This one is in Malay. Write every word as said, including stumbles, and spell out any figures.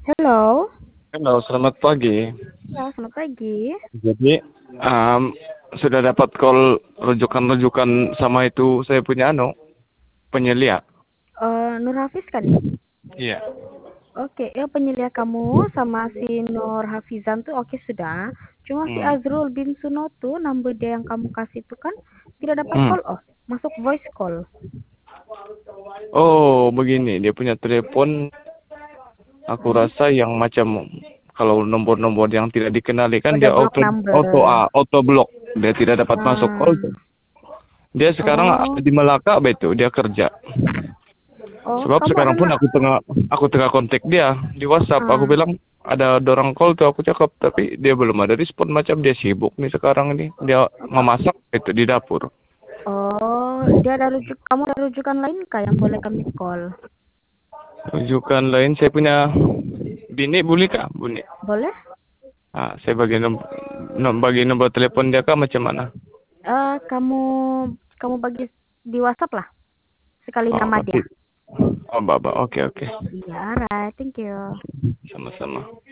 Halo. Halo, selamat pagi. Ya, selamat pagi. Jadi, um, sudah dapat call rujukan-rujukan sama itu saya punya anu, penyelia. Uh, Nur Hafiz kan? Iya. Oke, ya penyelia kamu sama si Nur Hafizan tuh oke sudah. Cuma si Hmm. Azrul bin Suno tuh number dia yang kamu kasih tuh kan tidak dapat Hmm. call oh, masuk voice call. Oh, begini, dia punya telepon, aku Hmm? rasa yang macam kalau nomor-nomor yang tidak dikenali kan Udah dia block auto auto number. ah, auto block. Dia tidak dapat masuk call Nah, tuh. Dia sekarang oh, di Melaka betul, dia kerja. oh Sebab kamu sekarang pun adalah aku tengah aku tengah kontak dia di WhatsApp. Aku ah, bilang ada orang call tuh, aku cakap tapi dia belum ada respon, macam dia sibuk nih sekarang ini. Dia apa? memasak itu di dapur. Oh, dia ada rujuk, kamu ada rujukan lain kah yang boleh kami call? Rujukan lain saya punya bini, boleh kah? Bini. Boleh? Ah, saya bagi nomor, bagi nomor telepon dia kah macam mana? Eh, kamu kamu bagi di WhatsApp lah sekali Oh, nama dia. nanti. Oh, Bapak. Oke, oke. Iya, alright, thank you. Sama-sama.